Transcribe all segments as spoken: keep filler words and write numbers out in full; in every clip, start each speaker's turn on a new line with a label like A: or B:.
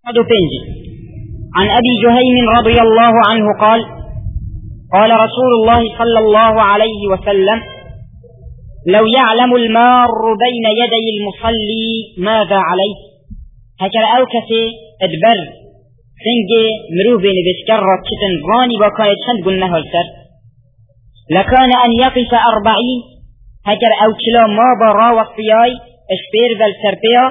A: بنجي عن أبي جهيم رضي الله عنه قال قال رسول الله صلى الله عليه وسلم: لو يعلم المار بين يدي المصلي ماذا عليه. هكذا أوكسي ادبر سنجي مروه بين بسكرة كتن غاني وكايت شند قلناه السر لكان أن يقف أربعين. هكذا أوكلا ما برا وقفياي اشبير ذا السربيا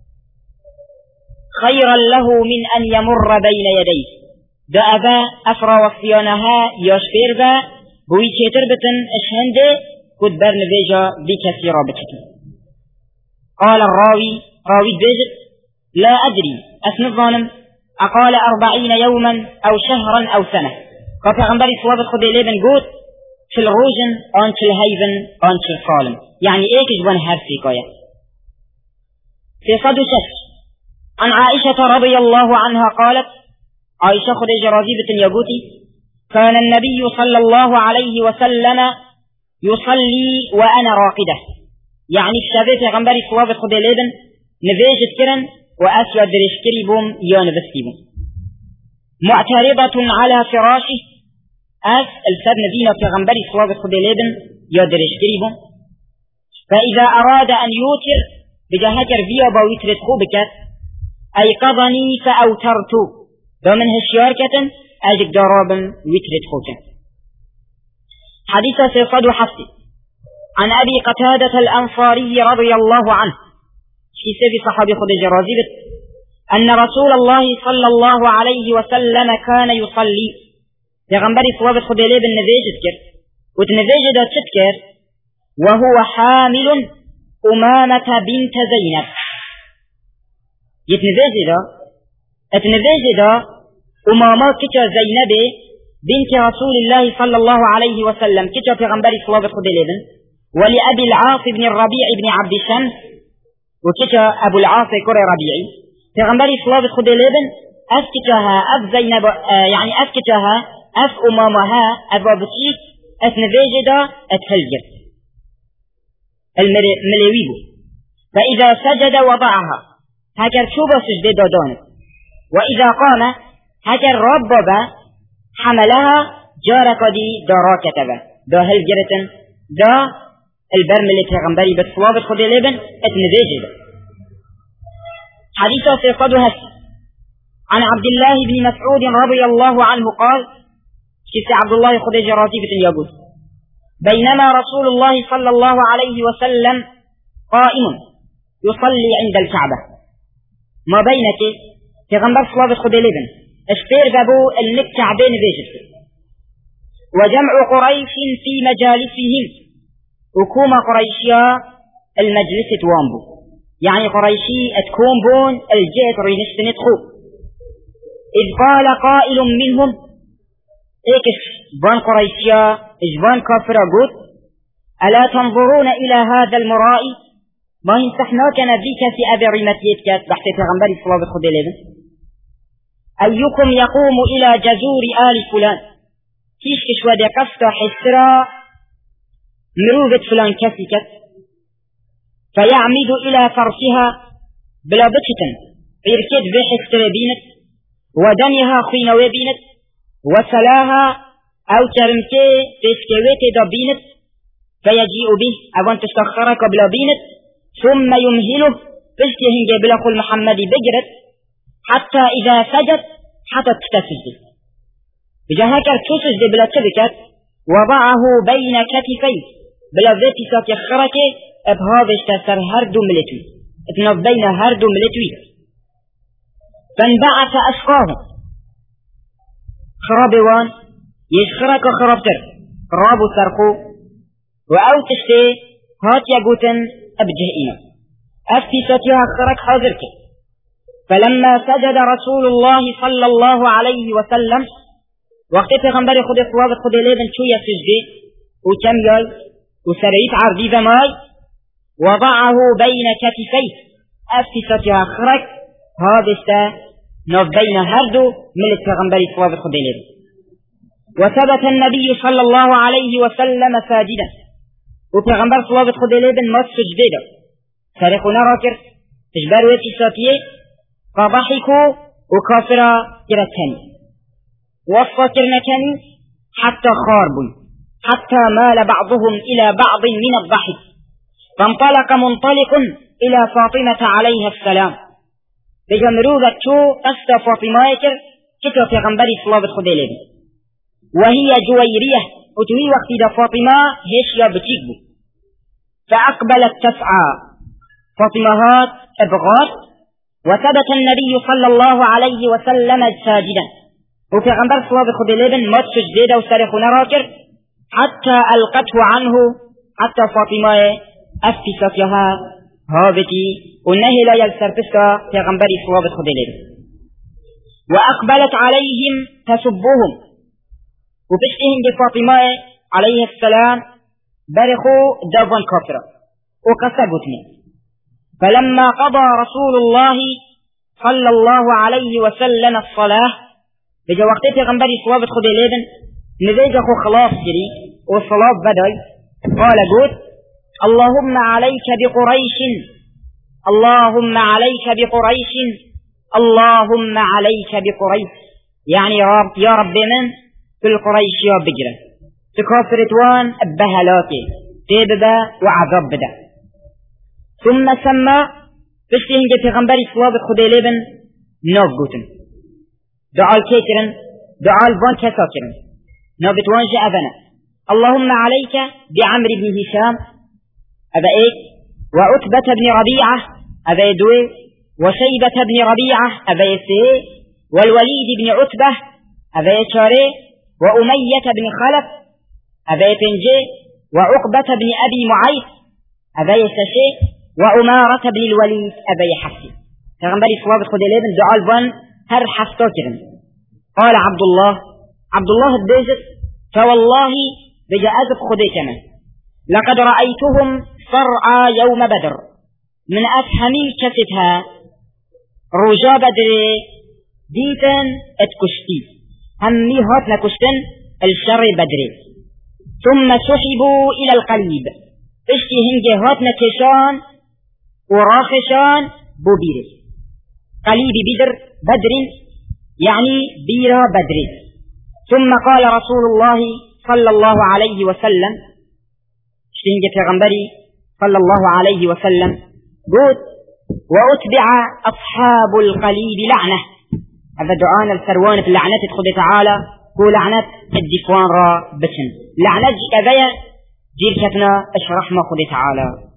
A: خيرا له من أن يمر بين يديه. دا أبا أفرا وقفيانها يشبير ذا بوي كتر بتن اشهنده قد برن بيجا دي كثيرا بكتن. قال الراوي راوي بيجت: لا أدري أسنظانم أقال أربعين يوما أو شهرا أو سنة. قال غنبري صوابت خدي ليبن قوت في الروجن أنت الهيفن أنت الصالم، يعني إيك جوان هرسي قاية. في صدو شك عن عائشة رضي الله عنها قالت: عائشة خدي جرازيبة يقوتي: كان النبي صلى الله عليه وسلم يصلي وأنا راقدة، يعني الشابت غنبري صوابت خدي ليبن نفيجت كرن وأسود درشكري بوم يان بستيبوم معترضة على فراشه. أس السد نبينا في غنبري صوابت خدي ليبن يا درشكري بوم. فإذا أراد أن يوتر بجهكر فيا باويترت خوبك أيقظني فأوترت ومن هالشياركة أجد دارابا ويترت خوكا. حديثة سيصد حفظي عن أبي قتادة الأنصاري رضي الله عنه في سبي صحابي خد جرازيبت أن رسول الله صلى الله عليه وسلم كان يصلي. يغنبري صوابت خد ليه بالنفيج تذكر وتنفيج دا تذكر وهو حامل أمامة بنت زينب. يتنفيج دا اتنفيج دا أمامة كتا زينب بنت رسول الله صلى الله عليه وسلم كتا في غنبري صوابت خد ليه ولأبي العاص بن الربيع بن عبد الشمس وكتا أبو العاص كري ربيعي. في غنبري صوابت خد ليه أسكتها أف زينب آه يعني أسكتها أف أمامها أبوابتيك أثنفيجدا أتفلجر المليويبو. فإذا سجد وضعها هكذا شوبا سجد دانك، وإذا قام هكذا ربب حملها جارك دي داراكتبا دا هلجرتن دا البرمل في غنبري بالصوابت خد ليبن أثنفيجدا. حديثة سيقضها عن عبد الله بن مسعود رضي الله عنه قال: شفت عبد الله خد جراتيبة اليابوت بينما رسول الله صلى الله عليه وسلم قائم يصلي عند الكعبة. ما بينك في غنبر صلابة خد لبن اشتير بابو النك كعبين بيجت وجمع قريش في مجالسهم وكوما قريشيا المجلس توامبو، يعني قريشي اتكون بون الجيت رينشت ندخو. إذ قال قائل منهم إيكش بان قريشيا إجبان كافر قد: ألا تنظرون إلى هذا المرائي؟ ما ينسحناك نبيك في أبي رمتيتك بحث غنبري صلى الله عليه وسلم. أيكم يقوم إلى جزور آل فلان؟ كيشكش ودي قصة حسرا مروفة فلان كسكت فيعمد إلى فرسها بلا بكتن إركد بحسر بينت ودمها خينوي بينت وسلاها أو ترمكي تسكويت دبينت فيجيء به أوان تستخرك بلا بينت ثم يمهله فشتهن جبلق المحمد بجرت حتى إذا سجد حتى تتسجد بجهك تسجد بلا تبكت وضعه بين كتفيه بلا ذات ساتيخرك ابهاضش تسر هردو ملتوي اتنف بين هردو ملتوي. فانبعث أسقاهم خرابوان يشخرك خرابتر رابو سرقو وأو تشتي هات يقوتن أبجهئنا أفتي ستيها خرك حاضرك. فلما سجد رسول الله صلى الله عليه وسلم وقت پیغمبر خود صوابت خود لیبن شوية سجدي وكم ياي وسريت عرضي ذماي وضعه بين كتفيه أفتي ستيها خرك هذا نف بين هردو من التغنبر صواب خديلين. وثبت النبي صلى الله عليه وسلم ساجدا وتغنبر صواب خديلين ما سجدا فرقنا راكر تجبر ويتي ساتيه فضحكوا وكافرة كرتني وصفة كرنكني حتى خاربوا حتى مال بعضهم إلى بعض من الضحك فانطلق منطلق إلى فاطمة عليها السلام بجمروذة شو أستا فاطمة كر كتو في غنبري صلابة خديلين وهي جويرية وتوي وقت دا فاطمة هيش يا بتيكبو فأقبلت تسعى فاطمة هات أبغار وثبت النبي صلى الله عليه وسلم ساجدا وفي غنبر صلابة خديلين مات سجديدا وسارخ نراكر حتى ألقته عنه حتى فاطمة أفتسك لها هابتي ونهي لا يلسرتسك في غنبر صلابة خديلين وأقبلت عليهم تسبهم وبشتهم بفاطمة عليه السلام برخوا دابا كفرة وكسبتني فلما قضى رسول الله صلى الله عليه وسلم الصلاة بجا وقتي غنبري صلابة خديلين نزيج أخو خلاص جري والصلاة بدأ قال قول اللهم عليك بقريش اللهم عليك بقريش اللهم عليك بقريش يعني يا رب يا رب من في القريش يا بجرة تكافر توان بهلاكي تبدا وعذاب بدا ثم سمى بشتهن في غنبري صلابة خديلين نوف قوتن دعال كيكرن دعال بان كساكرن نوبت وانجا أبنا اللهم عليك بعمر بن هشام أبا إيك وعتبة بن ربيعة أبا يدوي وشيبة بن ربيعة أبا يسيه والوليد بن عتبة أبا يشاري وأمية بن خلف أبا يتنجي وعقبة بن أبي معيط أبا يسشي وعمارة بن الوليد أبا يحسي تغنبري صلابة خديلين دعال بان هر حفتوكرن قال عبد الله عبد الله الديزر فوالله بجاءت خديتنا لقد رأيتهم صرعى يوم بدر من أفهمي كستها رجا بدر ديتن اتكشتي همي هاتنا كشتن الشر بدر ثم سحبوا إلى القليب اشتي هنجي هاتنا كشان وراخشان بوبيري قليب بدر بدر يعني بيرا بدر ثم قال رسول الله صلى الله عليه وسلم اشتنجة في غنبري صلى الله عليه وسلم قلت وأتبع أصحاب القليب لعنة هذا دعانا السروان في لعنة خد تعالى هو لعنة الدفوان را بسن لعنة كذا جير كتنا اشرح ما خد تعالى